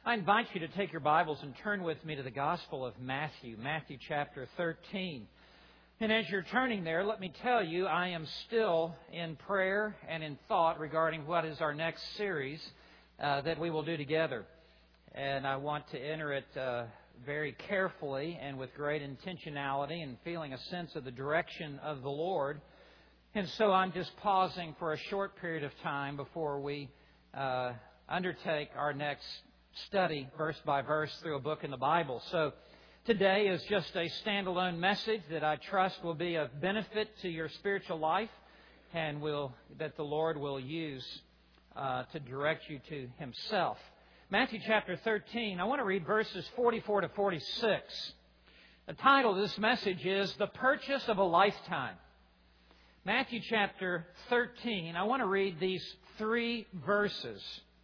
I invite you to take your Bibles and turn with me to the Gospel of Matthew, Matthew chapter 13. And as you're turning there, let me tell you, I am still in prayer and in thought regarding what is our next series that we will do together. And I want to enter it very carefully and with great intentionality and feeling a sense of the direction of the Lord. And so I'm just pausing for a short period of time before we undertake our next study verse by verse through a book in the Bible. So today is just a standalone message that I trust will be of benefit to your spiritual life and that the Lord will use to direct you to Himself. Matthew chapter 13, I want to read verses 44 to 46. The title of this message is The Purchase of a Lifetime. Matthew chapter 13, I want to read these 3 verses.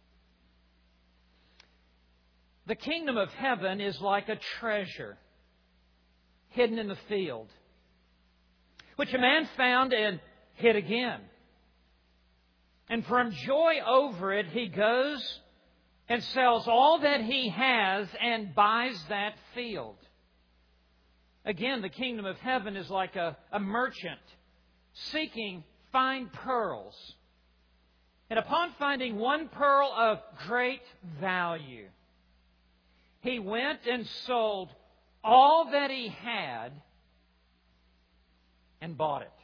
The kingdom of heaven is like a treasure hidden in the field, which a man found and hid again. And from joy over it, he goes and sells all that he has and buys that field. Again, the kingdom of heaven is like a merchant seeking fine pearls. And upon finding one pearl of great value, he went and sold all that he had and bought it.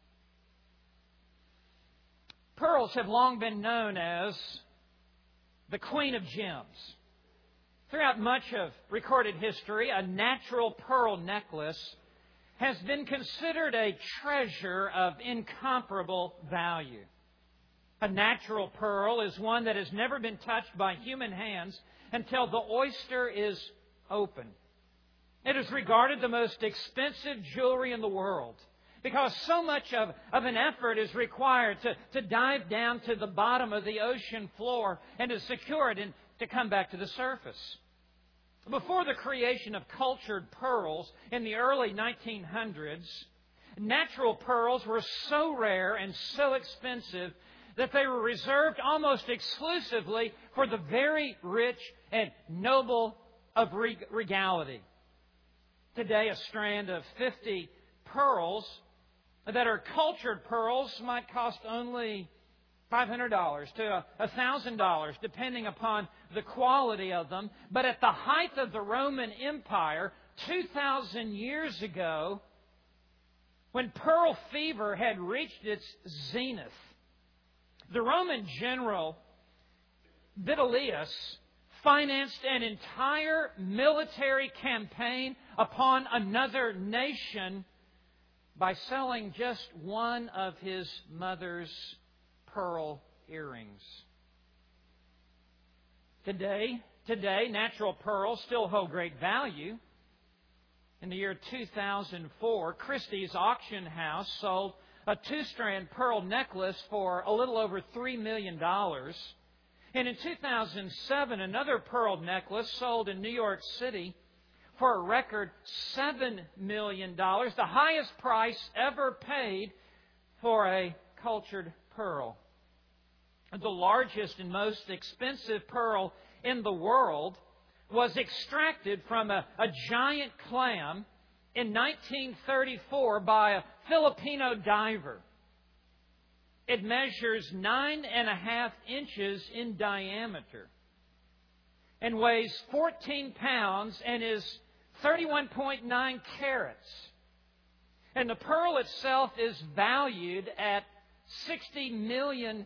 Pearls have long been known as the Queen of Gems. Throughout much of recorded history, a natural pearl necklace has been considered a treasure of incomparable value. A natural pearl is one that has never been touched by human hands until the oyster is open. It is regarded the most expensive jewelry in the world because so much of an effort is required to dive down to the bottom of the ocean floor and to secure it and to come back to the surface. Before the creation of cultured pearls in the early 1900s, natural pearls were so rare and so expensive that they were reserved almost exclusively for the very rich and noble of regality. Today, a strand of 50 pearls that are cultured pearls might cost only $500 to $1,000, depending upon the quality of them. But at the height of the Roman Empire, 2,000 years ago, when pearl fever had reached its zenith, the Roman general Vitellius financed an entire military campaign upon another nation by selling just one of his mother's pearl earrings. Today, natural pearls still hold great value. In the year 2004, Christie's auction house sold a 2-strand pearl necklace for a little over $3 million. And in 2007, another pearl necklace sold in New York City for a record $7 million, the highest price ever paid for a cultured pearl. The largest and most expensive pearl in the world was extracted from a giant clam in 1934 by a Filipino diver. It measures 9.5 inches in diameter and weighs 14 pounds and is 31.9 carats. And the pearl itself is valued at $60 million.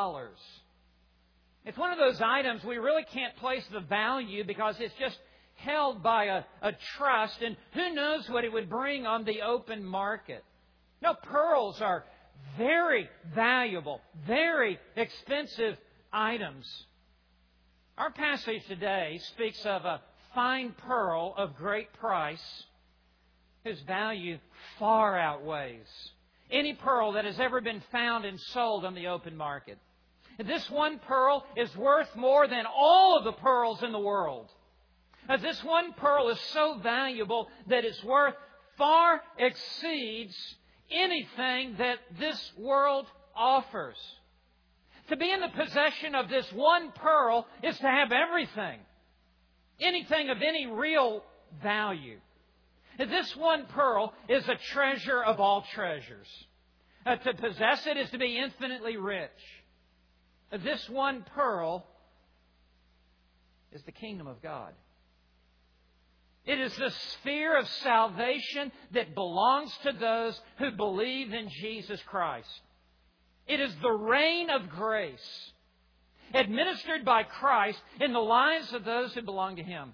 It's one of those items we really can't place the value because it's just held by a trust, and who knows what it would bring on the open market. No, pearls are very valuable, very expensive items. Our passage today speaks of a fine pearl of great price whose value far outweighs any pearl that has ever been found and sold on the open market. This one pearl is worth more than all of the pearls in the world. This one pearl is so valuable that its worth far exceeds anything that this world offers. To be in the possession of this one pearl is to have everything. anything of any real value. This one pearl is a treasure of all treasures. To possess it is to be infinitely rich. This one pearl is the kingdom of God. It is the sphere of salvation that belongs to those who believe in Jesus Christ. It is the reign of grace administered by Christ in the lives of those who belong to Him.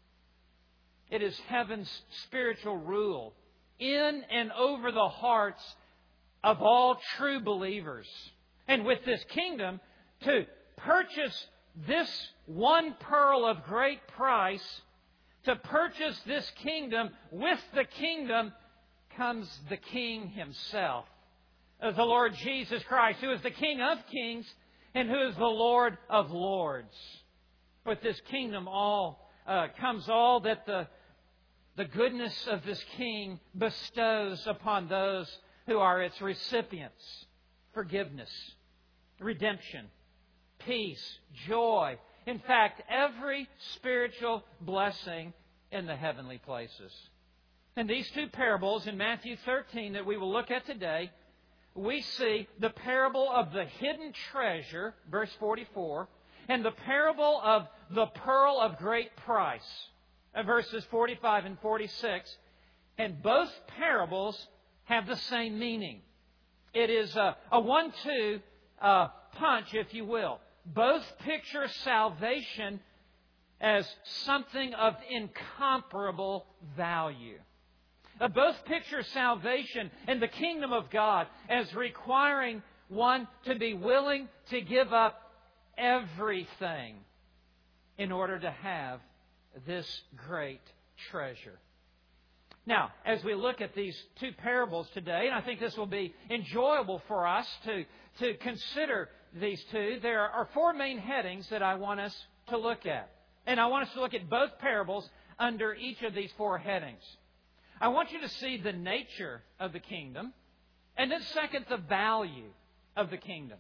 It is heaven's spiritual rule in and over the hearts of all true believers. And with this kingdom, to purchase this one pearl of great price, to purchase this kingdom, with the kingdom comes the King Himself, the Lord Jesus Christ, who is the King of kings and who is the Lord of lords. With this kingdom comes all that the goodness of this King bestows upon those who are its recipients. Forgiveness, redemption, peace, joy. In fact, every spiritual blessing in the heavenly places. In these two parables in Matthew 13 that we will look at today, we see the parable of the hidden treasure, verse 44, and the parable of the pearl of great price, verses 45 and 46. And both parables have the same meaning. It is a 1-2 punch, if you will. Both picture salvation as something of incomparable value. Both picture salvation and the kingdom of God as requiring one to be willing to give up everything in order to have this great treasure. Now, as we look at these two parables today, and I think this will be enjoyable for us to consider these two, there are four main headings that I want us to look at. And I want us to look at both parables under each of these four headings. I want you to see the nature of the kingdom. And then second, the value of the kingdom.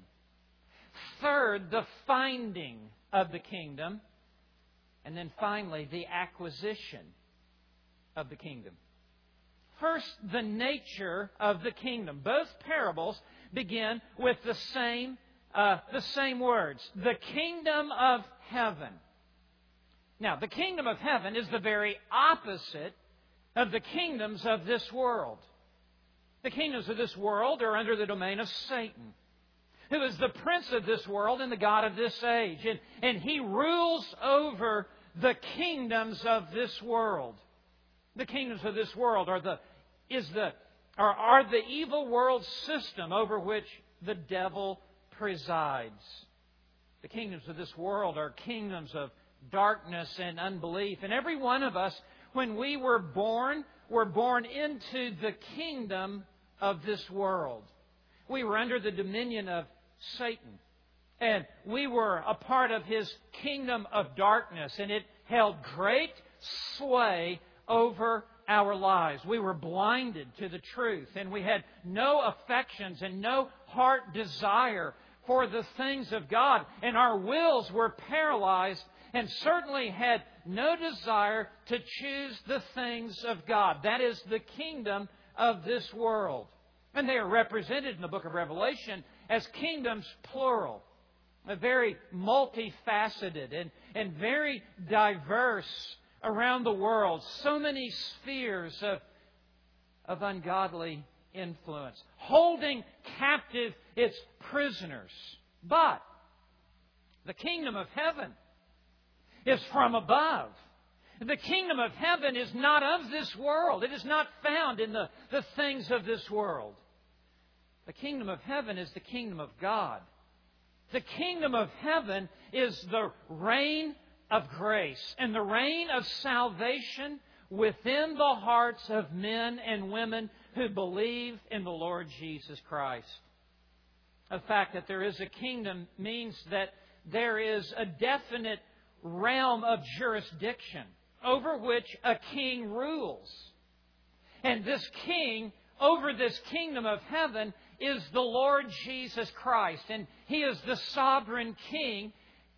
Third, the finding of the kingdom. And then finally, the acquisition of the kingdom. First, the nature of the kingdom. Both parables begin with the same words. The kingdom of heaven. Now, the kingdom of heaven is the very opposite of the kingdoms of this world. The kingdoms of this world are under the domain of Satan, who is the prince of this world and the god of this age. And he rules over the kingdoms of this world. The kingdoms of this world are the evil world system over which the devil presides. The kingdoms of this world are kingdoms of darkness and unbelief. And every one of us, when we were born into the kingdom of this world. We were under the dominion of Satan. And we were a part of his kingdom of darkness. And it held great sway over our lives. We were blinded to the truth. And we had no affections and no heart desire for the things of God. And our wills were paralyzed and certainly had no desire to choose the things of God. That is the kingdom of this world. And they are represented in the book of Revelation as kingdoms plural. Very multifaceted and very diverse around the world. So many spheres of ungodly influence, holding captive its prisoners. But the kingdom of heaven is from above. The kingdom of heaven is not of this world. It is not found in the things of this world. The kingdom of heaven is the kingdom of God. The kingdom of heaven is the reign of grace and the reign of salvation within the hearts of men and women who believe in the Lord Jesus Christ. The fact that there is a kingdom means that there is a definite realm of jurisdiction over which a king rules. And this king, over this kingdom of heaven, is the Lord Jesus Christ. And He is the sovereign king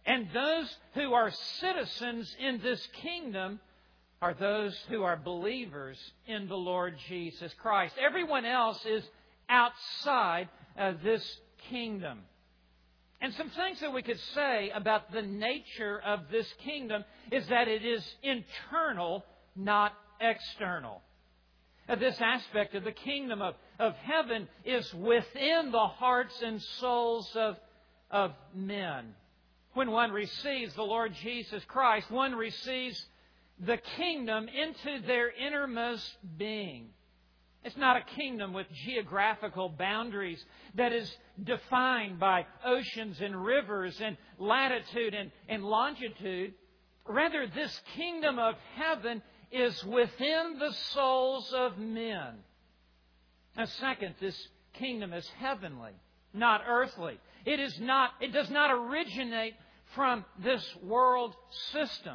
And those who are citizens in this kingdom are those who are believers in the Lord Jesus Christ. Everyone else is outside of this kingdom. And some things that we could say about the nature of this kingdom is that it is internal, not external. This aspect of the kingdom of heaven is within the hearts and souls of men. When one receives the Lord Jesus Christ, one receives the kingdom into their innermost being. It's not a kingdom with geographical boundaries that is defined by oceans and rivers and latitude and longitude. Rather, this kingdom of heaven is within the souls of men. Now, second, this kingdom is heavenly, not earthly. It does not originate from this world system.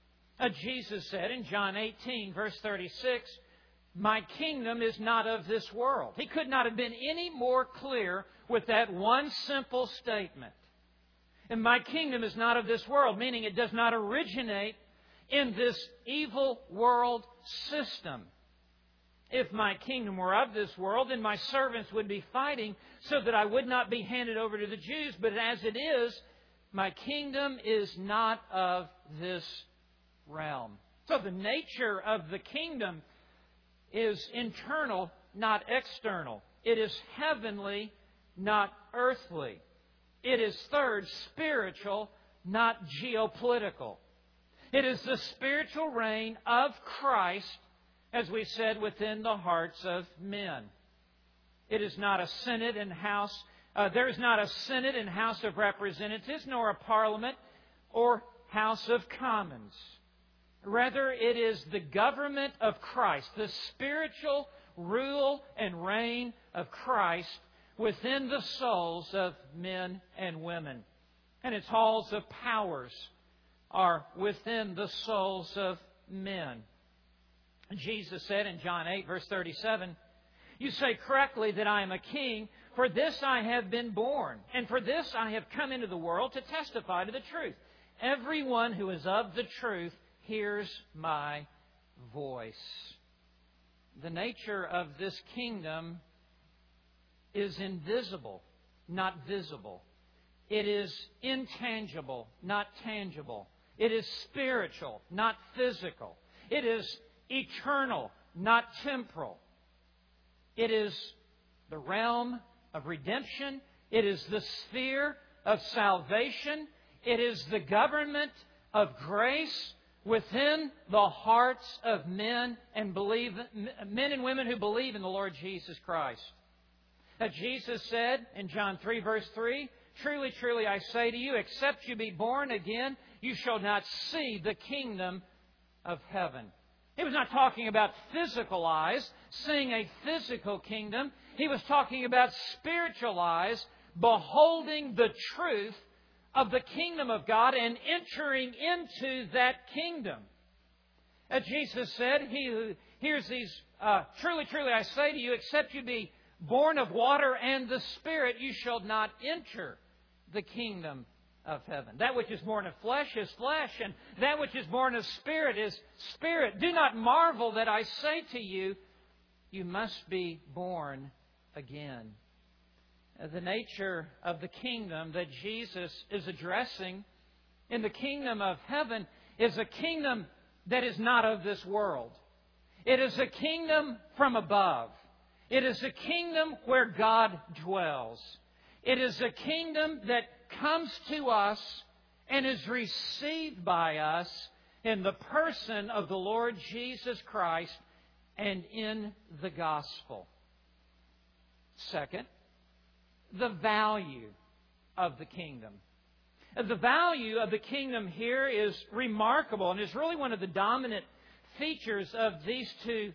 Jesus said in John 18, verse 36, "My kingdom is not of this world." He could not have been any more clear with that one simple statement. And my kingdom is not of this world, meaning it does not originate in this evil world system. If my kingdom were of this world, then my servants would be fighting so that I would not be handed over to the Jews. But as it is, my kingdom is not of this realm. So the nature of the kingdom is internal, not external. It is heavenly, not earthly. It is, third, spiritual, not geopolitical. It is the spiritual reign of Christ, as we said, within the hearts of men. It is not a Senate and House. There is not a Senate and House of Representatives, nor a Parliament or House of Commons. Rather, it is the government of Christ, the spiritual rule and reign of Christ within the souls of men and women. And its halls of powers are within the souls of men. Jesus said in John 8, verse 37, "You say correctly that I am a king. For this I have been born, and for this I have come into the world to testify to the truth. Everyone who is of the truth hears my voice." The nature of this kingdom is invisible, not visible. It is intangible, not tangible. It is spiritual, not physical. It is eternal, not temporal. It is the realm of redemption. It is the sphere of salvation. It is the government of grace within the hearts of men and women who believe in the Lord Jesus Christ. As Jesus said in John 3, verse 3, "Truly, truly, I say to you, except you be born again, you shall not see the kingdom of heaven." He was not talking about physical eyes, seeing a physical kingdom. He was talking about spiritual eyes, beholding the truth of the kingdom of God and entering into that kingdom. As Jesus said, "He who hears these, truly, truly, I say to you, except you be born of water and the Spirit, you shall not enter the kingdom of heaven. That which is born of flesh is flesh, and that which is born of spirit is spirit. Do not marvel that I say to you, you must be born again." The nature of the kingdom that Jesus is addressing in the kingdom of heaven is a kingdom that is not of this world. It is a kingdom from above. It is a kingdom where God dwells. It is a kingdom that comes to us and is received by us in the person of the Lord Jesus Christ and in the gospel. Second, the value of the kingdom. The value of the kingdom here is remarkable and is really one of the dominant features of these two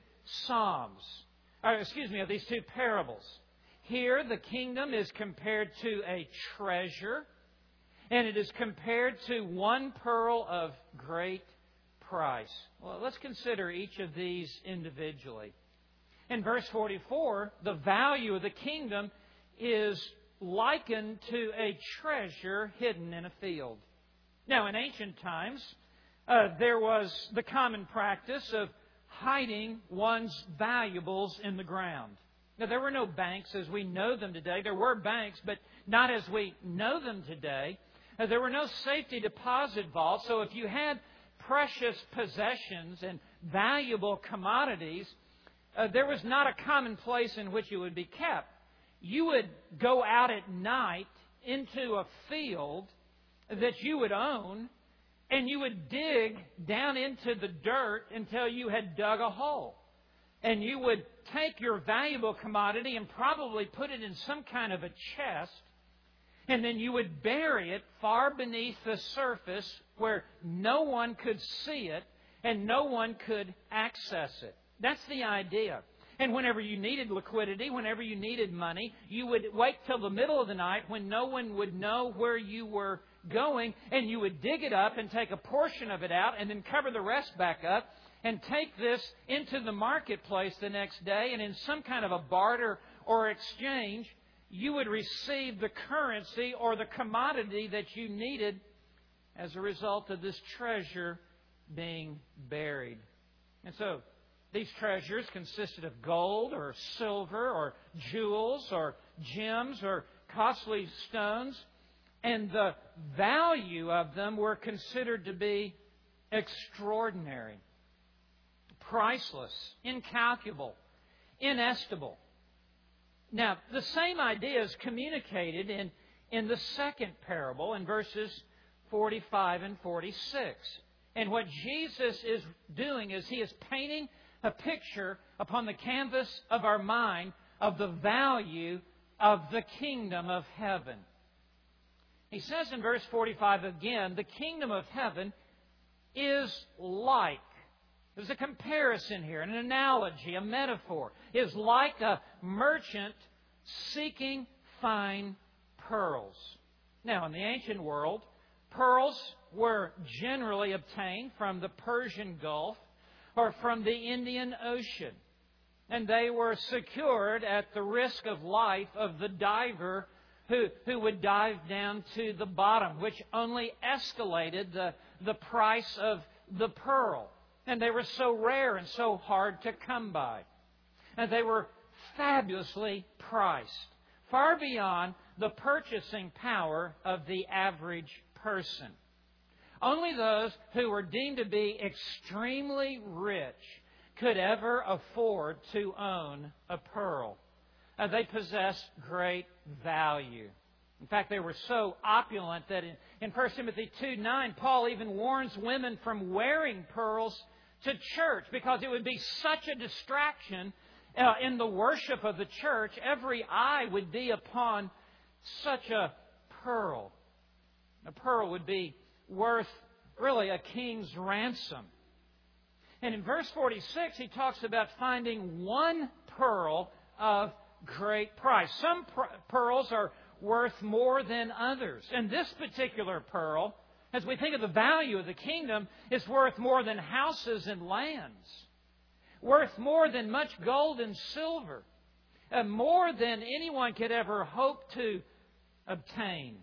of these two parables. Here, the kingdom is compared to a treasure, and it is compared to one pearl of great price. Well, let's consider each of these individually. In verse 44, the value of the kingdom is likened to a treasure hidden in a field. Now, in ancient times, there was the common practice of hiding one's valuables in the ground. Now, there were no banks as we know them today. There were banks, but not as we know them today. There were no safety deposit vaults, so if you had precious possessions and valuable commodities, there was not a common place in which it would be kept. You would go out at night into a field that you would own, and you would dig down into the dirt until you had dug a hole. And you would take your valuable commodity and probably put it in some kind of a chest, and then you would bury it far beneath the surface where no one could see it and no one could access it. That's the idea. And whenever you needed liquidity, whenever you needed money, you would wait till the middle of the night when no one would know where you were going, and you would dig it up and take a portion of it out and then cover the rest back up and take this into the marketplace the next day, and in some kind of a barter or exchange, you would receive the currency or the commodity that you needed as a result of this treasure being buried. And so these treasures consisted of gold or silver or jewels or gems or costly stones, and the value of them were considered to be extraordinary, priceless, incalculable, inestimable. Now, the same idea is communicated in the second parable in verses 45 and 46. And what Jesus is doing is He is painting a picture upon the canvas of our mind of the value of the kingdom of heaven. He says in verse 45 again, the kingdom of heaven is like. There's a comparison here, an analogy, a metaphor. Is like a merchant seeking fine pearls. Now, in the ancient world, pearls were generally obtained from the Persian Gulf or from the Indian Ocean. And they were secured at the risk of life of the diver who would dive down to the bottom, which only escalated the price of the pearl. And they were so rare and so hard to come by. And they were fabulously priced, far beyond the purchasing power of the average person. Only those who were deemed to be extremely rich could ever afford to own a pearl. They possessed great value. In fact, they were so opulent that in 1 Timothy 2:9, Paul even warns women from wearing pearls to church because it would be such a distraction in the worship of the church. Every eye would be upon such a pearl. A pearl would be worth really a king's ransom. And in verse 46, he talks about finding one pearl of great price. Some pearls are worth more than others. And this particular pearl, as we think of the value of the kingdom, is worth more than houses and lands, worth more than much gold and silver, more than anyone could ever hope to obtain.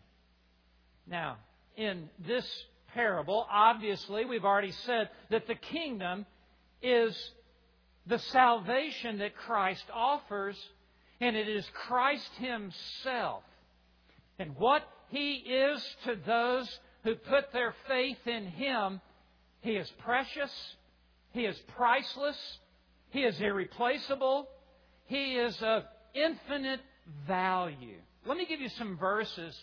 Now, in this parable, obviously, we've already said that the kingdom is the salvation that Christ offers, and it is Christ Himself. And what He is to those who put their faith in Him, He is precious, He is priceless, He is irreplaceable, He is of infinite value. Let me give you some verses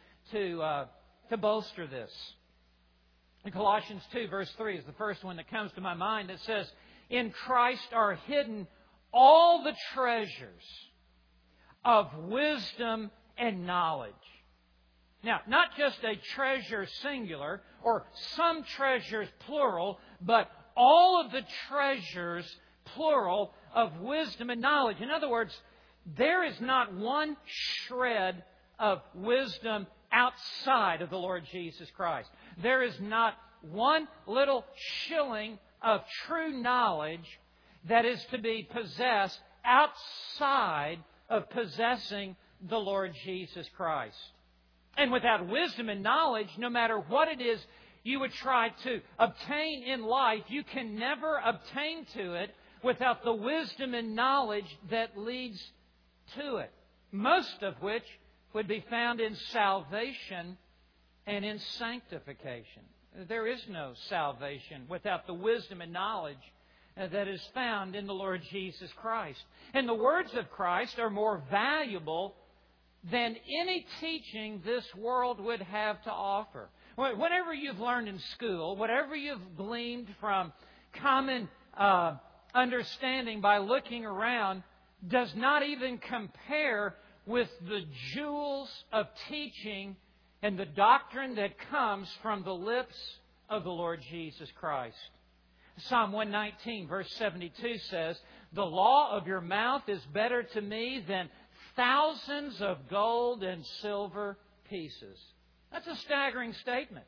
to bolster this. In Colossians 2, verse 3 is the first one that comes to my mind. It says, in Christ are hidden all the treasures of wisdom and knowledge. Now, not just a treasure singular or some treasures plural, but all of the treasures plural of wisdom and knowledge. In other words, there is not one shred of wisdom outside of the Lord Jesus Christ. There is not one little shilling of true knowledge that is to be possessed outside of possessing the Lord Jesus Christ. And without wisdom and knowledge, no matter what it is you would try to obtain in life, you can never obtain to it without the wisdom and knowledge that leads to it. Most of which would be found in salvation and in sanctification. There is no salvation without the wisdom and knowledge that is found in the Lord Jesus Christ. And the words of Christ are more valuable than any teaching this world would have to offer. Whatever you've learned in school, whatever you've gleaned from common understanding by looking around, does not even compare with the jewels of teaching and the doctrine that comes from the lips of the Lord Jesus Christ. Psalm 119, verse 72 says, "The law of your mouth is better to me than thousands of gold and silver pieces." That's a staggering statement.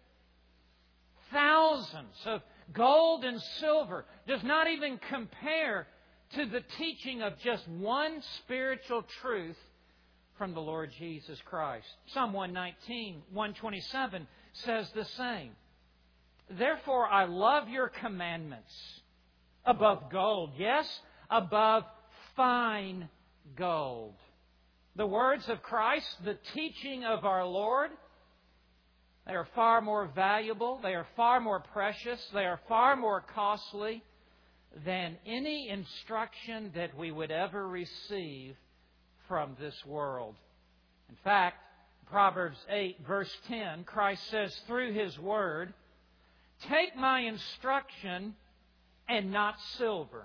Thousands of gold and silver does not even compare to the teaching of just one spiritual truth from the Lord Jesus Christ. Psalm 119, 127 says the same. "Therefore I love your commandments above gold." Yes, above fine gold. The words of Christ, the teaching of our Lord, they are far more valuable, they are far more precious, they are far more costly than any instruction that we would ever receive from this world. In fact, Proverbs 8, verse 10, Christ says through His Word, "Take my instruction and not silver,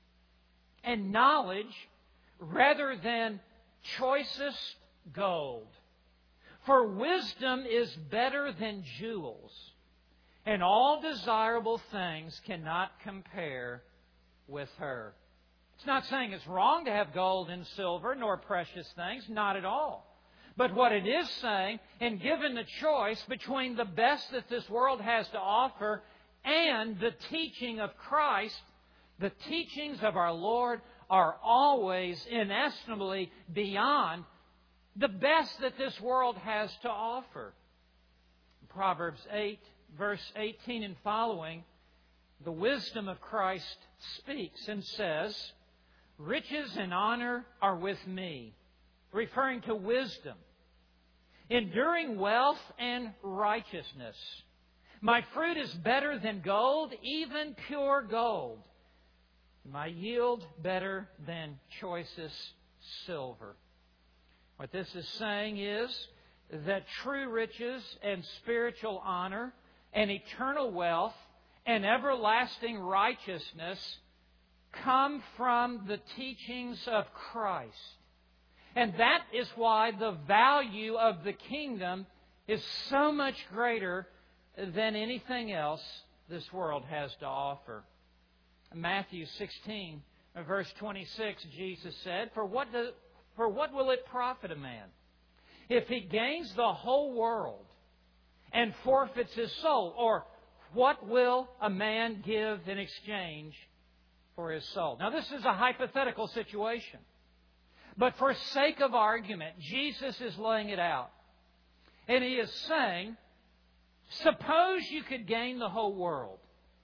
and knowledge rather than choicest gold. For wisdom is better than jewels, and all desirable things cannot compare with her." It's not saying it's wrong to have gold and silver, nor precious things, not at all. But what it is saying, and given the choice between the best that this world has to offer and the teaching of Christ, the teachings of our Lord are always inestimably beyond the best that this world has to offer. Proverbs 8, verse 18 and following, the wisdom of Christ speaks and says, "Riches and honor are with me," referring to wisdom. "Enduring wealth and righteousness. My fruit is better than gold, even pure gold. My yield better than choicest silver." What this is saying is that true riches and spiritual honor and eternal wealth and everlasting righteousness come from the teachings of Christ. And that is why the value of the kingdom is so much greater than anything else this world has to offer. In Matthew 16, verse 26, Jesus said, For what will it profit a man if he gains the whole world and forfeits his soul? Or what will a man give in exchange for his soul?" Now, this is a hypothetical situation. But for sake of argument, Jesus is laying it out. And He is saying, suppose you could gain the whole world.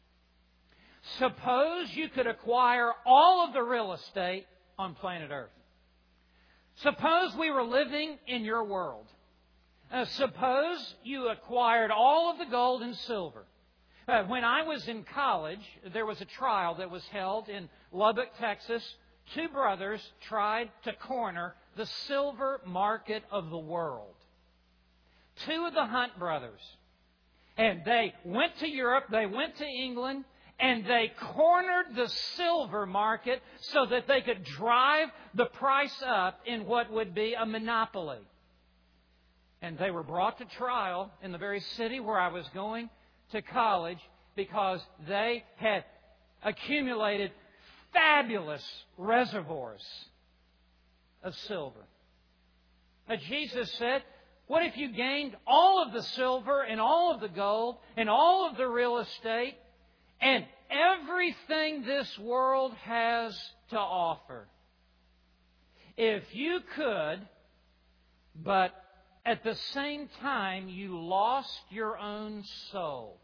Suppose you could acquire all of the real estate on planet Earth. Suppose we were living in your world. Suppose you acquired all of the gold and silver. When I was in college, there was a trial that was held in Lubbock, Texas. Two brothers tried to corner the silver market of the world. Two of the Hunt brothers. And they went to Europe, they went to England, and they cornered the silver market so that they could drive the price up in what would be a monopoly. And they were brought to trial in the very city where I was going to college because they had accumulated fabulous reservoirs of silver. Now, Jesus said, what if you gained all of the silver and all of the gold and all of the real estate and everything this world has to offer? If you could but at the same time you lost your own soul,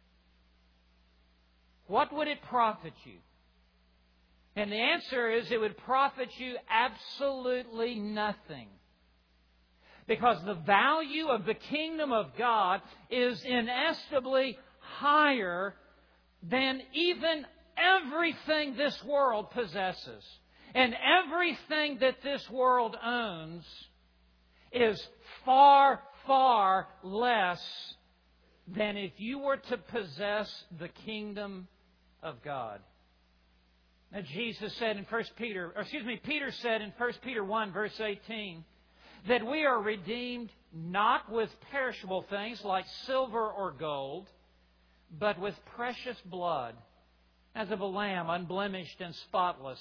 what would it profit you? And the answer is it would profit you absolutely nothing. Because the value of the kingdom of God is inestimably higher than even everything this world possesses. And everything that this world owns is far, far less than if you were to possess the kingdom of God. Now Jesus said in Peter said in 1 Peter 1 verse 18 that we are redeemed not with perishable things like silver or gold, but with precious blood, as of a lamb unblemished and spotless,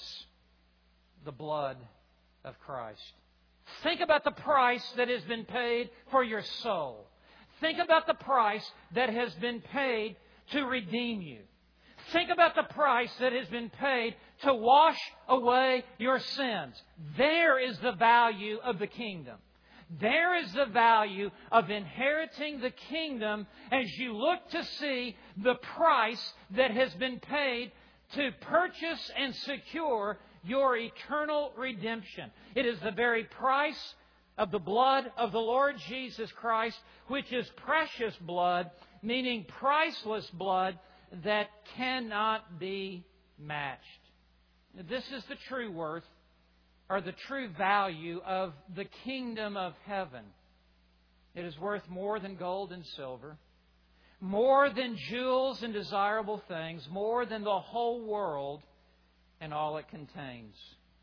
the blood of Christ. Think about the price that has been paid for your soul. Think about the price that has been paid to redeem you. Think about the price that has been paid to wash away your sins. There is the value of the kingdom. There is the value of inheriting the kingdom as you look to see the price that has been paid to purchase and secure your eternal redemption. It is the very price of the blood of the Lord Jesus Christ, which is precious blood, meaning priceless blood, that cannot be matched. This is the true worth or the true value of the kingdom of heaven. It is worth more than gold and silver, more than jewels and desirable things, more than the whole world and all it contains.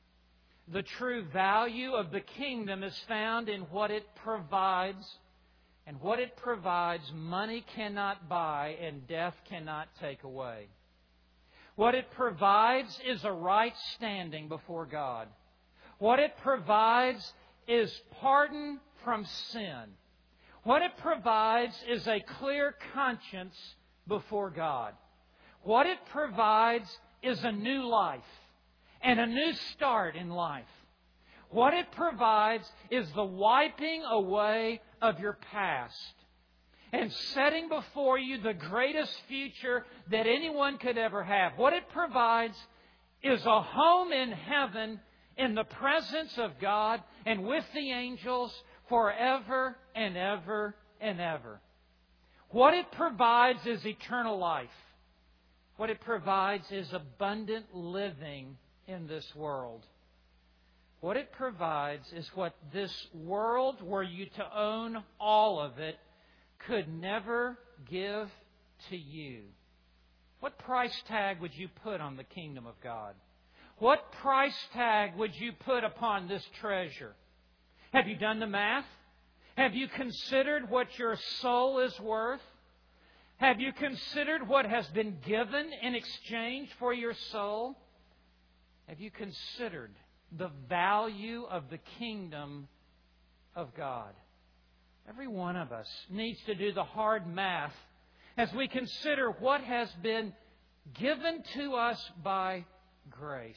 The true value of the kingdom is found in what it provides. And what it provides, money cannot buy and death cannot take away. What it provides is a right standing before God. What it provides is pardon from sin. What it provides is a clear conscience before God. What it provides is a new life and a new start in life. What it provides is the wiping away of your past and setting before you the greatest future that anyone could ever have. What it provides is a home in heaven in the presence of God and with the angels forever and ever and ever. What it provides is eternal life. What it provides is abundant living in this world. What it provides is what this world, were you to own all of it, could never give to you. What price tag would you put on the kingdom of God? What price tag would you put upon this treasure? Have you done the math? Have you considered what your soul is worth? Have you considered what has been given in exchange for your soul? Have you considered the value of the kingdom of God? Every one of us needs to do the hard math as we consider what has been given to us by grace.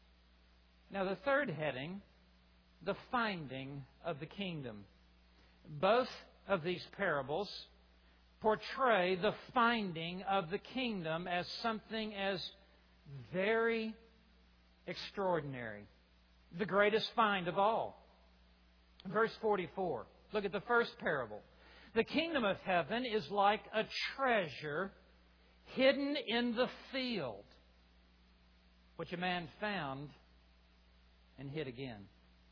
Now, the third heading, the finding of the kingdom. Both of these parables portray the finding of the kingdom as something as very extraordinary. The greatest find of all. Verse 44. Look at the first parable. The kingdom of heaven is like a treasure hidden in the field, which a man found and hid again.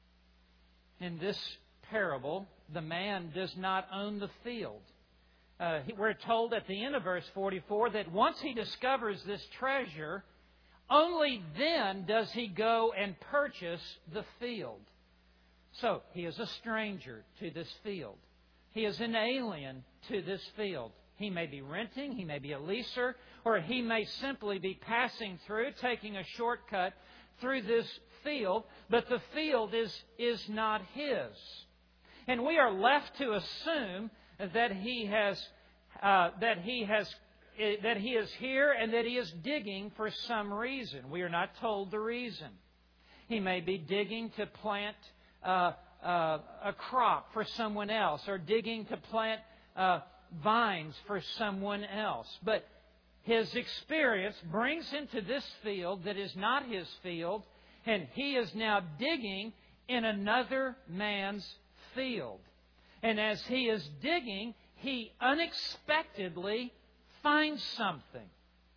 In this parable, the man does not own the field. We're told at the end of verse 44 that once he discovers this treasure, only then does he go and purchase the field. So, he is a stranger to this field. He is an alien to this field. He may be renting, he may be a leaser, or he may simply be passing through, taking a shortcut through this field, but the field is not his. And we are left to assume that he is here and that he is digging for some reason. We are not told the reason. He may be digging to plant a crop for someone else, or digging to plant vines for someone else. But his experience brings him to this field that is not his field, and he is now digging in another man's field. And as he is digging, he unexpectedly finds something.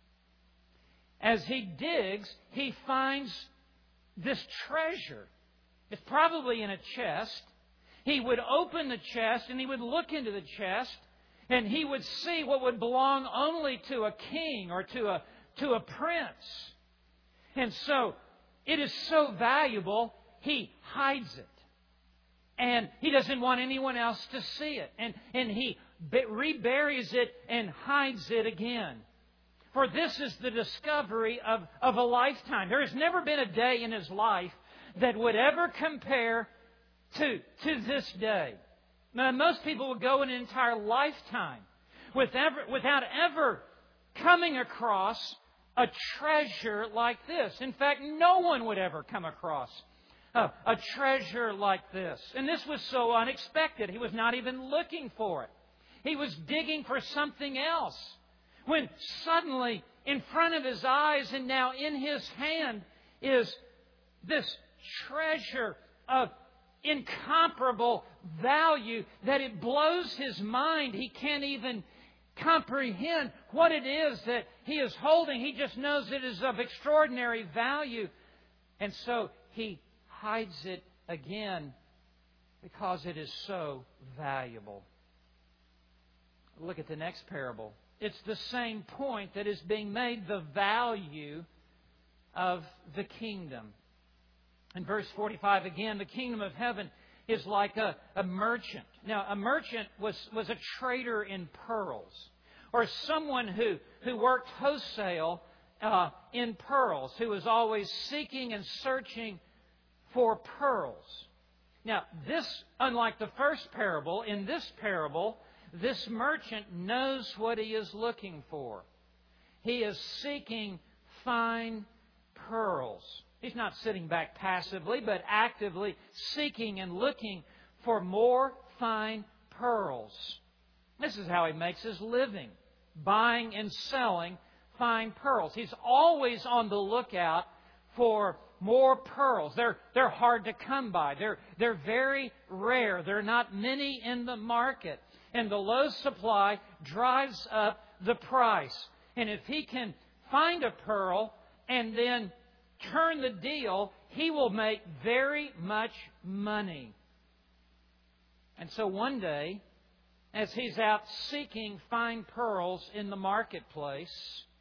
As he digs, he finds this treasure. It's probably in a chest. He would open the chest and he would look into the chest and he would see what would belong only to a king or to a prince. And so it is so valuable, he hides it. And he doesn't want anyone else to see it. And he reburies it and hides it again. For this is the discovery of a lifetime. There has never been a day in his life that would ever compare to this day. Now, most people would go an entire lifetime without ever coming across a treasure like this. In fact, no one would ever come across a treasure like this. And this was so unexpected. He was not even looking for it. He was digging for something else. When suddenly, in front of his eyes and now in his hand, is this treasure of incomparable value that it blows his mind. He can't even comprehend what it is that he is holding. He just knows it is of extraordinary value. And so he hides it again because it is so valuable. Look at the next parable. It's the same point that is being made, the value of the kingdom. In verse 45 again, the kingdom of heaven is like a merchant. Now, a merchant was a trader in pearls, or someone who worked wholesale in pearls, who was always seeking and searching for pearls. Now, this, unlike the first parable, in this parable, this merchant knows what he is looking for. He is seeking fine pearls. He's not sitting back passively, but actively seeking and looking for more fine pearls. This is how he makes his living, buying and selling fine pearls. He's always on the lookout for more pearls. They're hard to come by. They're very rare. There are not many in the market. And the low supply drives up the price. And if he can find a pearl and then turn the deal, he will make very much money. And so one day, as he's out seeking fine pearls in the marketplace,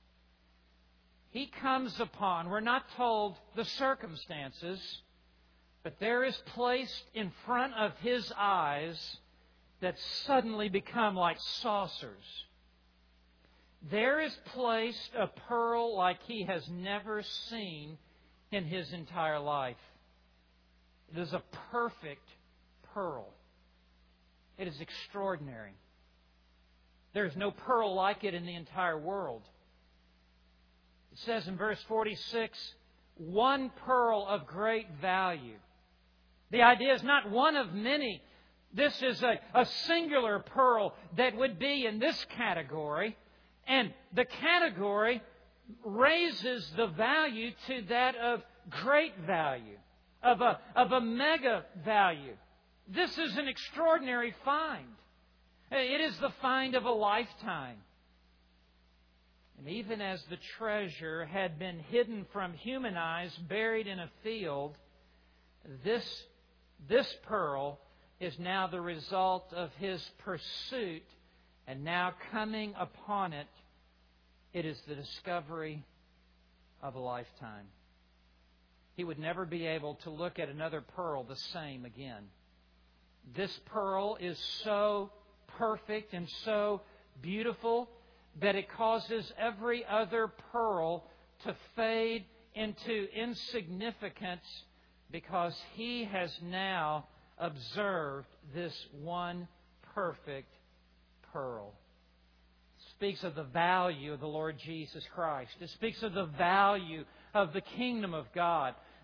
he comes upon, we're not told the circumstances, but there is placed in front of his eyes that suddenly become like saucers. There is placed a pearl like he has never seen in his entire life. It is a perfect pearl. It is extraordinary. There is no pearl like it in the entire world. It says in verse 46, one pearl of great value. The idea is not one of many. This is a singular pearl that would be in this category. And the category raises the value to that of great value, of a mega value. This is an extraordinary find. It is the find of a lifetime. And even as the treasure had been hidden from human eyes, buried in a field, this pearl is now the result of his pursuit, and now coming upon it, it is the discovery of a lifetime. He would never be able to look at another pearl the same again. This pearl is so perfect and so beautiful that it causes every other pearl to fade into insignificance because he has now observed this one perfect pearl. It speaks of the value of the Lord Jesus Christ. It speaks of the value of the kingdom of God.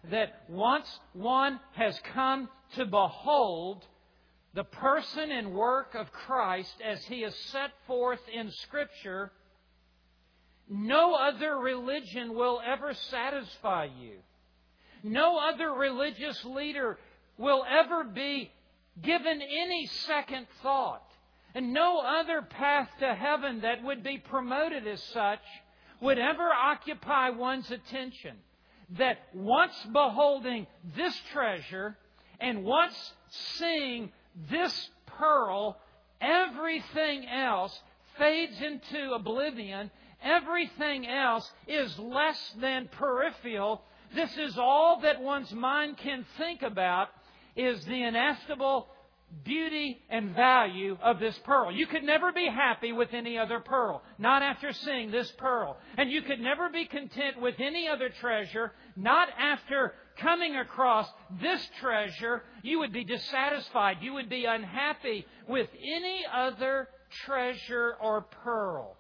that once one has come to behold the person and work of Christ as He is set forth in Scripture, no other religion will ever satisfy you. No other religious leader will ever be given any second thought. And no other path to heaven that would be promoted as such would ever occupy one's attention. That once beholding this treasure and once seeing this pearl, everything else fades into oblivion. Everything else is less than peripheral. This is all that one's mind can think about, is the inestimable beauty and value of this pearl. You could never be happy with any other pearl, not after seeing this pearl. And you could never be content with any other treasure, not after coming across this treasure. You would be dissatisfied. You would be unhappy with any other treasure or pearl.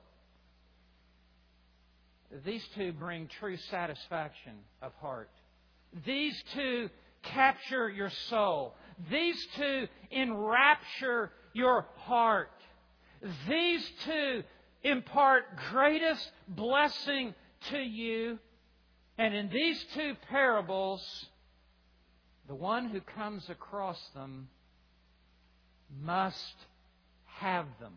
These two bring true satisfaction of heart. These two capture your soul. These two enrapture your heart. These two impart greatest blessing to you. And in these two parables, the one who comes across them must have them.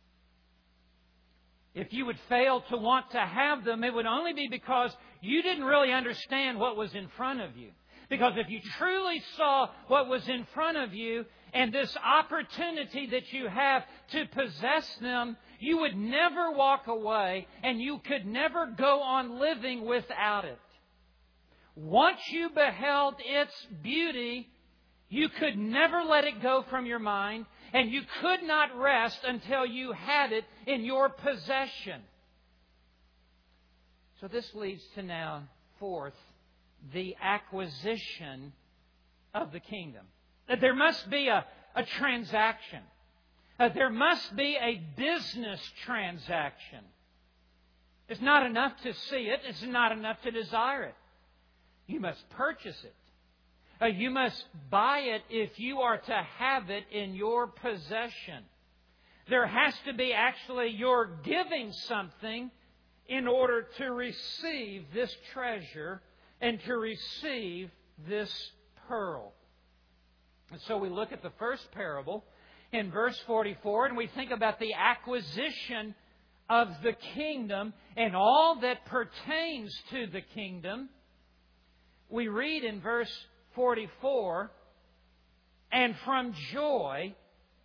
If you would fail to want to have them, it would only be because you didn't really understand what was in front of you. Because if you truly saw what was in front of you and this opportunity that you have to possess them, you would never walk away and you could never go on living without it. Once you beheld its beauty, you could never let it go from your mind, and you could not rest until you had it in your possession. So this leads to now, fourth, the acquisition of the kingdom. That there must be a transaction. There must be a business transaction. It's not enough to see it. It's not enough to desire it. You must purchase it. You must buy it if you are to have it in your possession. There has to be actually you're giving something in order to receive this treasure and to receive this pearl. And so we look at the first parable in verse 44 and we think about the acquisition of the kingdom and all that pertains to the kingdom. We read in verse 44, and from joy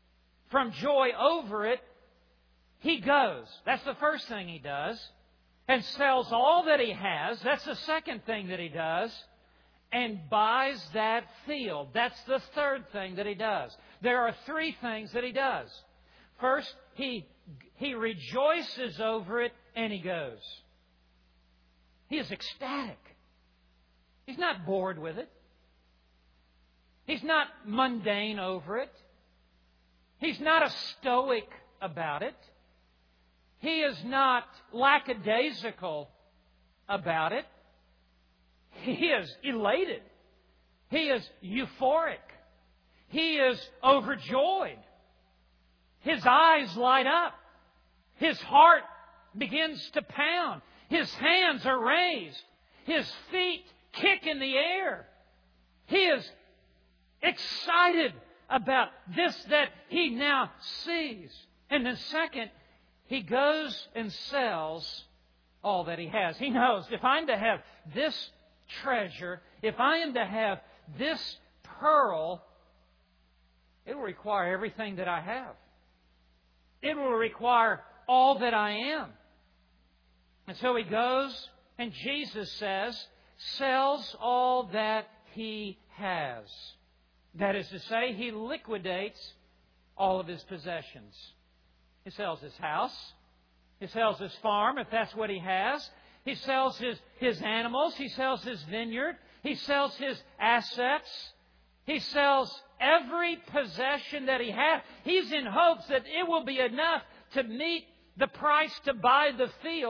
over it, he goes. That's the first thing he does. And sells all that he has. That's the second thing that he does. And buys that field. That's the third thing that he does. There are three things that he does. First, he rejoices over it and he goes. He is ecstatic. He's not bored with it. He's not mundane over it. He's not a stoic about it. He is not lackadaisical about it. He is elated. He is euphoric. He is overjoyed. His eyes light up. His heart begins to pound. His hands are raised. His feet kick in the air. He is excited about this that he now sees. And then second, he goes and sells all that he has. He knows, if I'm to have this treasure, if I am to have this pearl, it will require everything that I have. It will require all that I am. And so he goes, and Jesus says, sells all that he has. That is to say, he liquidates all of his possessions. He sells his house. He sells his farm, if that's what he has. He sells his animals. He sells his vineyard. He sells his assets. He sells every possession that he has. He's in hopes that it will be enough to meet the price to buy the field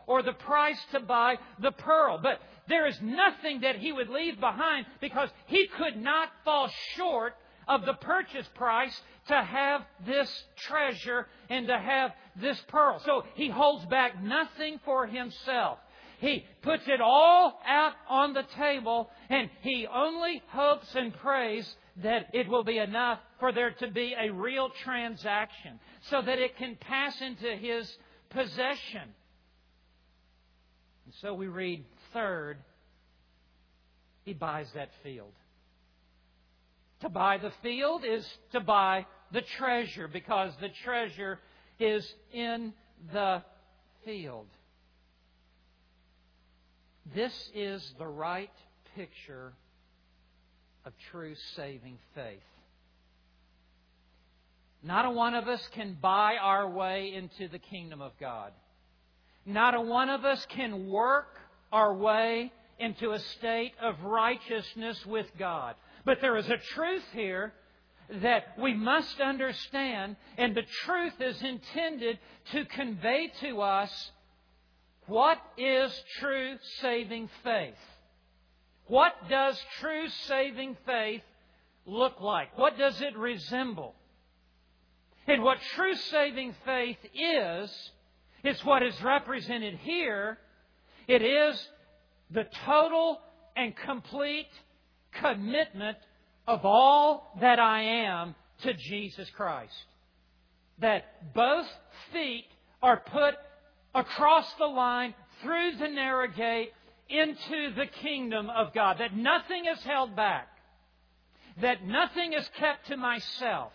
or the price to buy the pearl. But there is nothing that he would leave behind because he could not fall short of the purchase price to have this treasure and to have this pearl. So he holds back nothing for himself. He puts it all out on the table, and he only hopes and prays that it will be enough for there to be a real transaction so that it can pass into his possession. And so we read, third, he buys that field. To buy the field is to buy the treasure, because the treasure is in the field. This is the right picture of true saving faith. Not a one of us can buy our way into the kingdom of God. Not a one of us can work our way into a state of righteousness with God. But there is a truth here that we must understand, and the truth is intended to convey to us what is true saving faith. What does true saving faith look like? What does it resemble? And what true saving faith is what is represented here. It is the total and complete commitment of all that I am to Jesus Christ. That both feet are put across the line, through the narrow gate, into the kingdom of God. That nothing is held back. That nothing is kept to myself.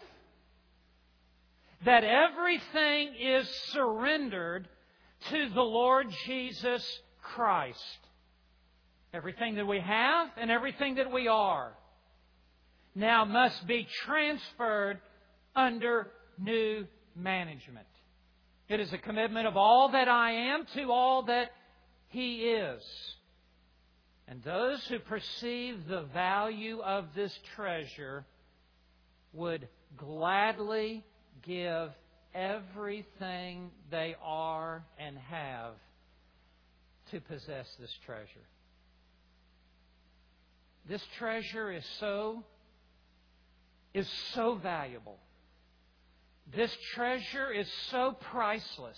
That everything is surrendered to the Lord Jesus Christ. Everything that we have and everything that we are now must be transferred under new management. It is a commitment of all that I am to all that He is. And those who perceive the value of this treasure would gladly give everything they are and have to possess this treasure. This treasure is so valuable. This treasure is so priceless.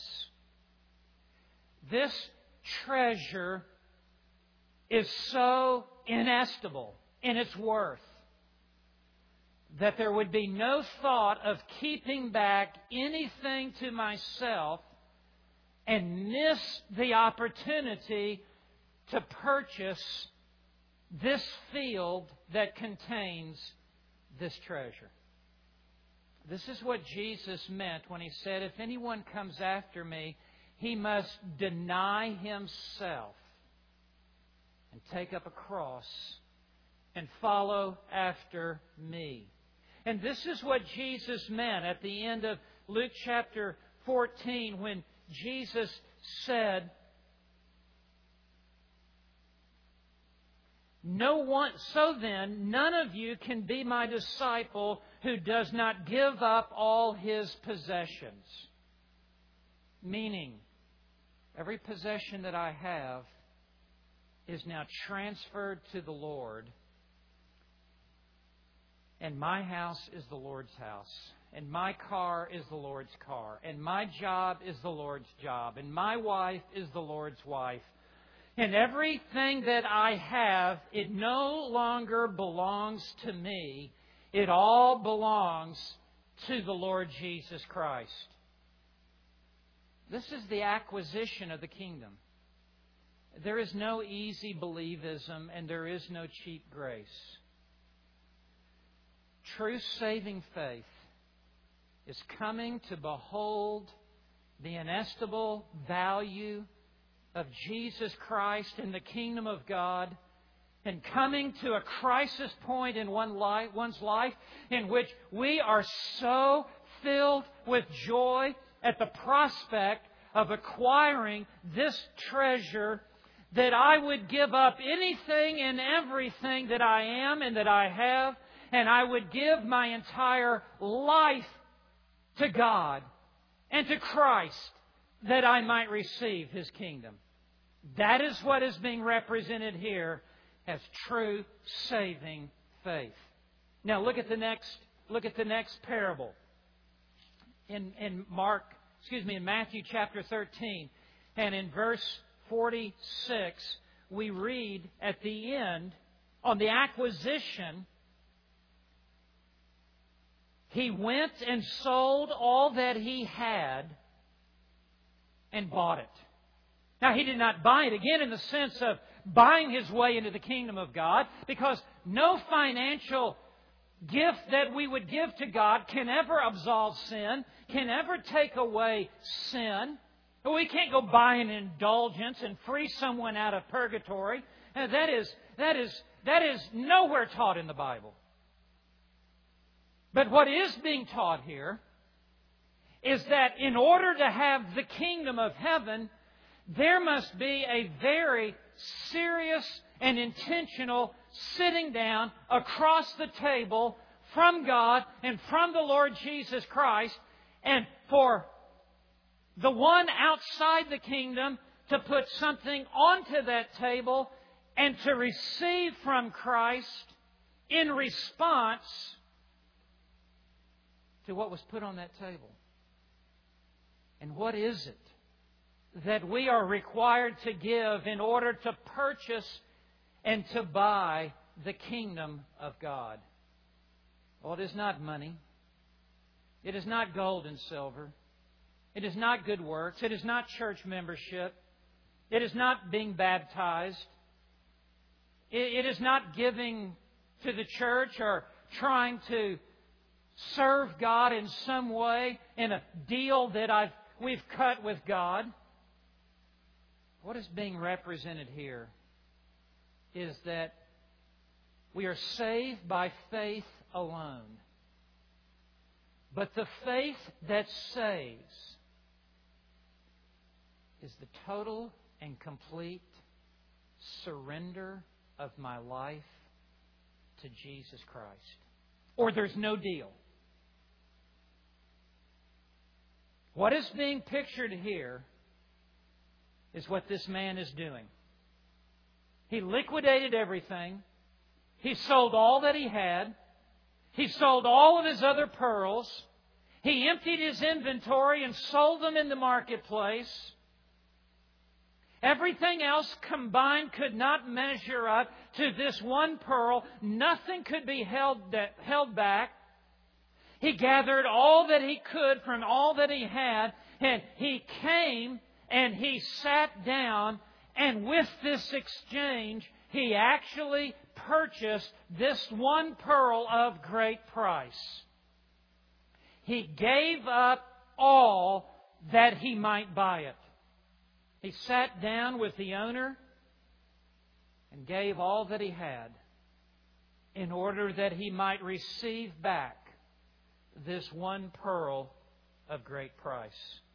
This treasure is so inestimable in its worth that there would be no thought of keeping back anything to myself and miss the opportunity to purchase this field that contains this treasure. This is what Jesus meant when He said, if anyone comes after me, he must deny himself and take up a cross and follow after me. And this is what Jesus meant at the end of Luke chapter 14 when Jesus said, So then, none of you can be my disciple who does not give up all his possessions. Meaning, every possession that I have is now transferred to the Lord. And my house is the Lord's house. And my car is the Lord's car. And my job is the Lord's job. And my wife is the Lord's wife. And everything that I have, it no longer belongs to me. It all belongs to the Lord Jesus Christ. This is the acquisition of the kingdom. There is no easy believism and there is no cheap grace. True saving faith is coming to behold the inestimable value of Jesus Christ in the kingdom of God, and coming to a crisis point in one's life in which we are so filled with joy at the prospect of acquiring this treasure that I would give up anything and everything that I am and that I have, and I would give my entire life to God and to Christ that I might receive His kingdom. That is what is being represented here as true saving faith. Now look at the next parable in Matthew chapter 13, and in verse 46 we read at the end, on the acquisition, he went and sold all that he had and bought it. Now, he did not buy it, again, in the sense of buying his way into the kingdom of God, because no financial gift that we would give to God can ever absolve sin, can ever take away sin. We can't go buy an indulgence and free someone out of purgatory. That is nowhere taught in the Bible. But what is being taught here is that in order to have the kingdom of heaven, there must be a very serious and intentional sitting down across the table from God and from the Lord Jesus Christ, and for the one outside the kingdom to put something onto that table and to receive from Christ in response to what was put on that table. And what is it that we are required to give in order to purchase and to buy the kingdom of God? Well, it is not money. It is not gold and silver. It is not good works. It is not church membership. It is not being baptized. It is not giving to the church or trying to serve God in some way in a deal that we've cut with God. What is being represented here is that we are saved by faith alone. But the faith that saves is the total and complete surrender of my life to Jesus Christ. Or there's no deal. What is being pictured here is what this man is doing. He liquidated everything. He sold all that he had. He sold all of his other pearls. He emptied his inventory and sold them in the marketplace. Everything else combined could not measure up to this one pearl. Nothing could be held back. He gathered all that he could from all that he had, and he came and he sat down, and with this exchange, he actually purchased this one pearl of great price. He gave up all that he might buy it. He sat down with the owner and gave all that he had in order that he might receive back this one pearl of great price.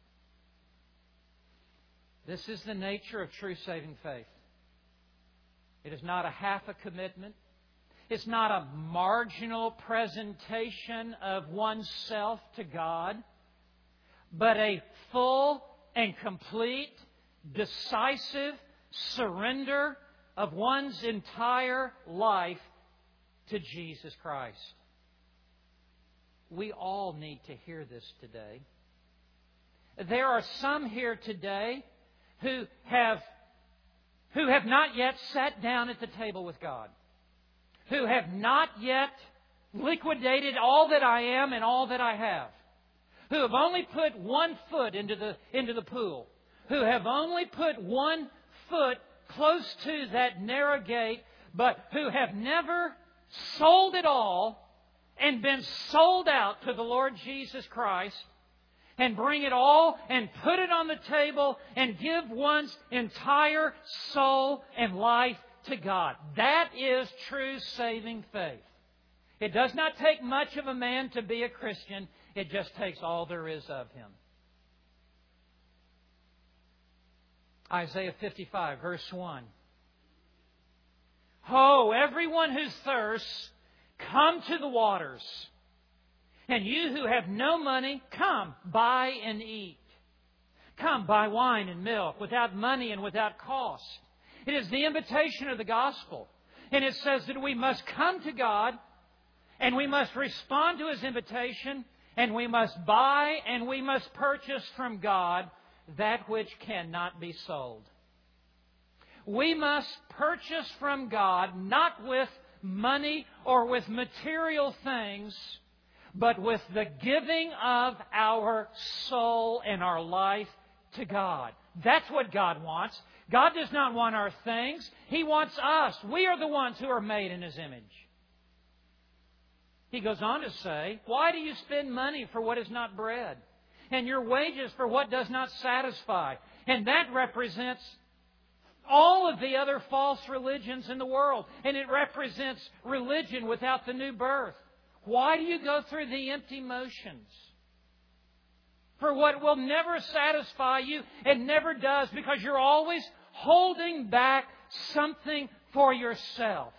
This is the nature of true saving faith. It is not a half a commitment. It's not a marginal presentation of oneself to God, but a full and complete, decisive surrender of one's entire life to Jesus Christ. We all need to hear this today. There are some here today who have not yet sat down at the table with God, who have not yet liquidated all that I am and all that I have, who have only put one foot into the pool, who have only put one foot close to that narrow gate, but who have never sold it all and been sold out to the Lord Jesus Christ, and bring it all and put it on the table and give one's entire soul and life to God. That is true saving faith. It does not take much of a man to be a Christian. It just takes all there is of him. Isaiah 55, verse 1. Ho, everyone who thirsts, come to the waters. And you who have no money, come, buy and eat. Come, buy wine and milk without money and without cost. It is the invitation of the gospel. And it says that we must come to God and we must respond to His invitation and we must buy and we must purchase from God that which cannot be sold. We must purchase from God not with money or with material things, but with the giving of our soul and our life to God. That's what God wants. God does not want our things. He wants us. We are the ones who are made in His image. He goes on to say, why do you spend money for what is not bread, and your wages for what does not satisfy? And that represents all of the other false religions in the world. And it represents religion without the new birth. Why do you go through the empty motions? For what will never satisfy you and never does, because you're always holding back something for yourself.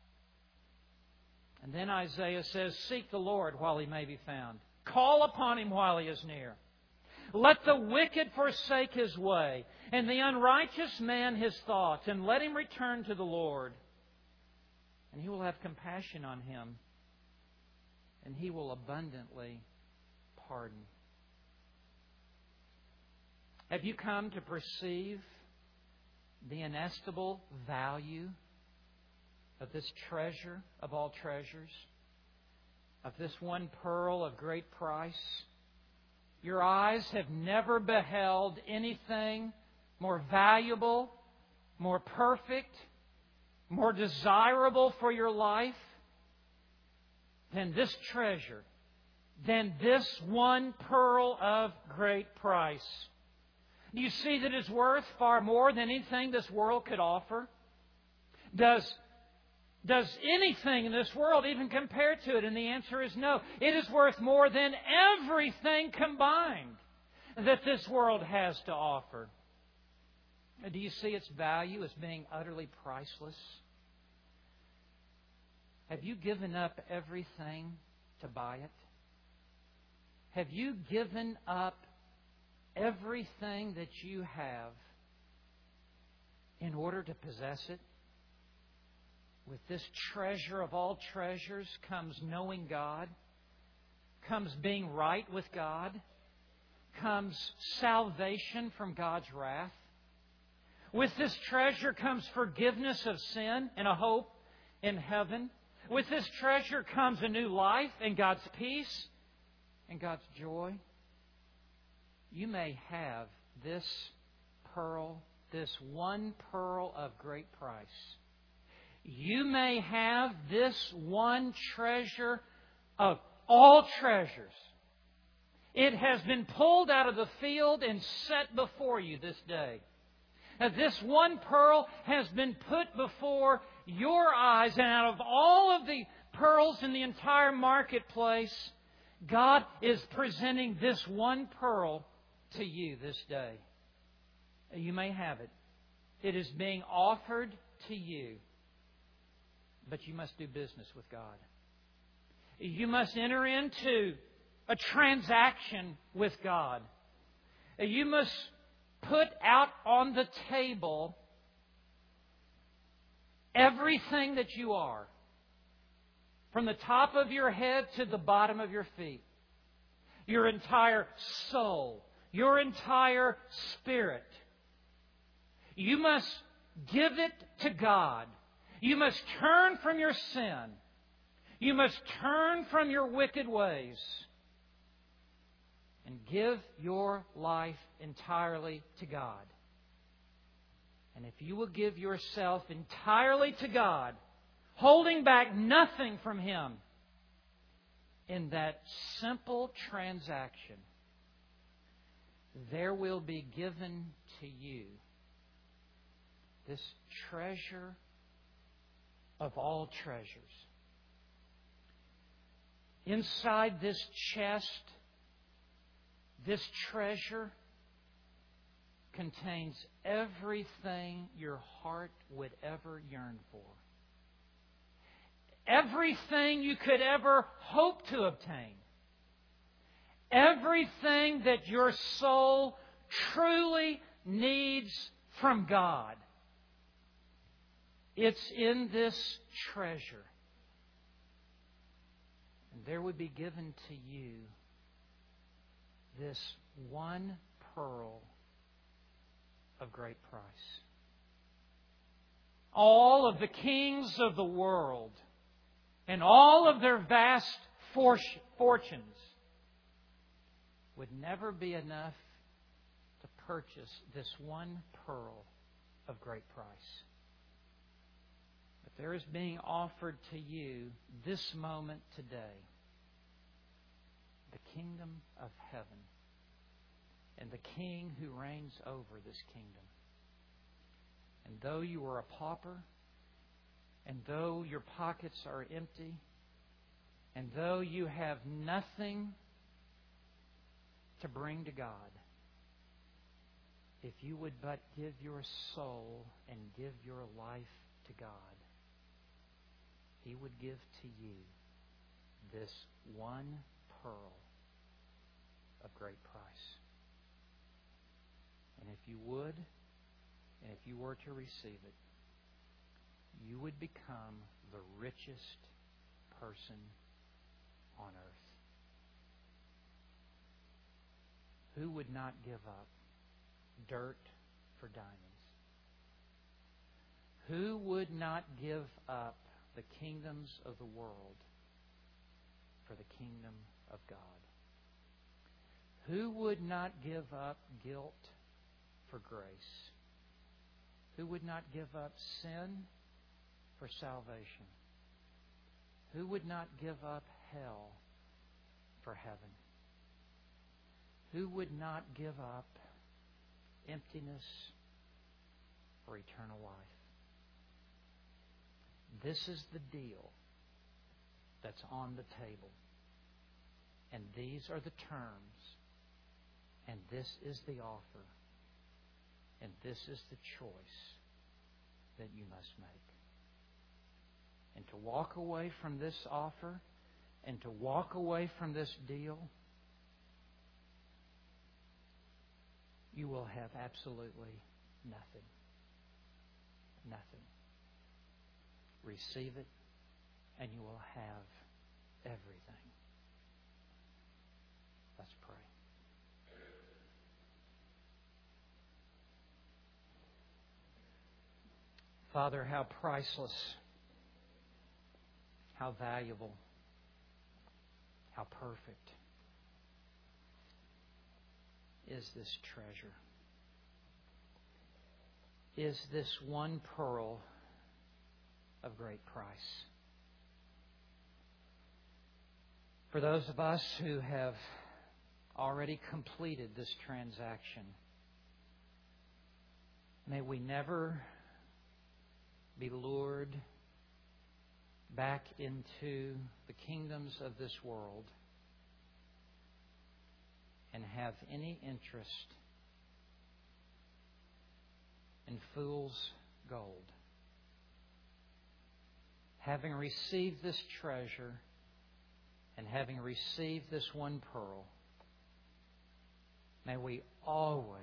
And then Isaiah says, seek the Lord while He may be found. Call upon Him while He is near. Let the wicked forsake his way, and the unrighteous man his thoughts, and let him return to the Lord. And He will have compassion on him, and He will abundantly pardon. Have you come to perceive the inestimable value of this treasure of all treasures, of this one pearl of great price? Your eyes have never beheld anything more valuable, more perfect, more desirable for your life than this treasure, than this one pearl of great price. Do you see that it's worth far more than anything this world could offer? Does anything in this world even compare to it? And the answer is no. It is worth more than everything combined that this world has to offer. Do you see its value as being utterly priceless? Have you given up everything to buy it? Have you given up everything that you have in order to possess it? With this treasure of all treasures comes knowing God, comes being right with God, comes salvation from God's wrath. With this treasure comes forgiveness of sin and a hope in heaven. With this treasure comes a new life and God's peace and God's joy. You may have this pearl, this one pearl of great price. You may have this one treasure of all treasures. It has been pulled out of the field and set before you this day. Now, this one pearl has been put before your eyes, and out of all of the pearls in the entire marketplace, God is presenting this one pearl to you this day. You may have it. It is being offered to you. But you must do business with God. You must enter into a transaction with God. You must put out on the table everything that you are, from the top of your head to the bottom of your feet. Your entire soul, your entire spirit. You must give it to God. You must turn from your sin. You must turn from your wicked ways and give your life entirely to God. And if you will give yourself entirely to God, holding back nothing from Him, in that simple transaction, there will be given to you this treasure of all treasures. Inside this chest, this treasure contains everything your heart would ever yearn for. Everything you could ever hope to obtain. Everything that your soul truly needs from God, it's in this treasure. And there would be given to you this one pearl of great price. All of the kings of the world and all of their vast fortunes would never be enough to purchase this one pearl of great price. But there is being offered to you this moment today the kingdom of heaven and the King who reigns over this kingdom. And though you are a pauper, and though your pockets are empty, and though you have nothing to bring to God, if you would but give your soul and give your life to God, He would give to you this one pearl of great price. And if you would, and if you were to receive it, you would become the richest person on earth. Who would not give up dirt for diamonds? Who would not give up the kingdoms of the world for the kingdom of God? Who would not give up guilt for grace? Who would not give up sin for salvation? Who would not give up hell for heaven? Who would not give up emptiness for eternal life? This is the deal that's on the table. And these are the terms. And this is the offer. And this is the choice that you must make. And to walk away from this offer and to walk away from this deal, you will have absolutely nothing. Nothing. Receive it, and you will have everything. Let's pray. Father, how priceless, how valuable, how perfect is this treasure? Is this one pearl of great price? For those of us who have already completed this transaction, may we never be lured back into the kingdoms of this world and have any interest in fool's gold. Having received this treasure and having received this one pearl, may we always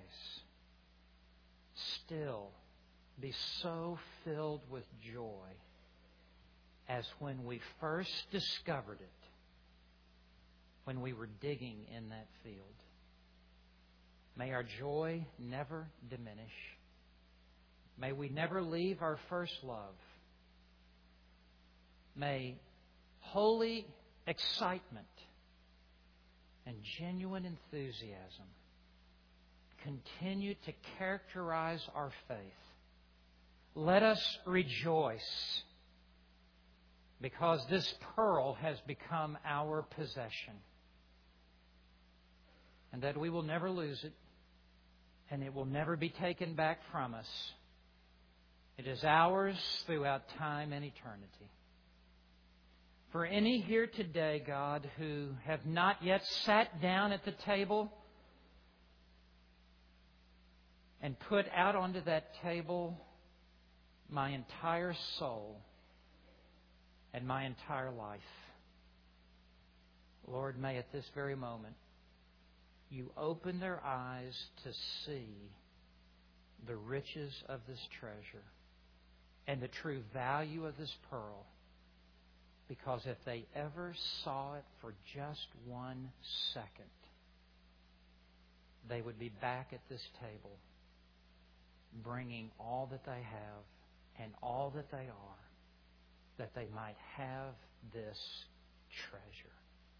still be so filled with joy as when we first discovered it, when we were digging in that field. May our joy never diminish. May we never leave our first love. May holy excitement and genuine enthusiasm continue to characterize our faith. Let us rejoice because this pearl has become our possession, and that we will never lose it, and it will never be taken back from us. It is ours throughout time and eternity. For any here today, God, who have not yet sat down at the table and put out onto that table my entire soul and my entire life, Lord, may at this very moment You open their eyes to see the riches of this treasure and the true value of this pearl. Because if they ever saw it for just 1 second, they would be back at this table, bringing all that they have and all that they are, that they might have this treasure.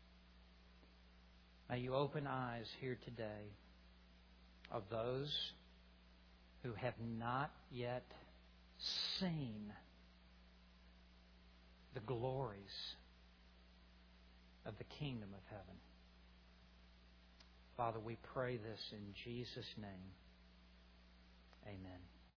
May you open eyes here today of those who have not yet seen the glories of the kingdom of heaven. Father, we pray this in Jesus' name. Amen.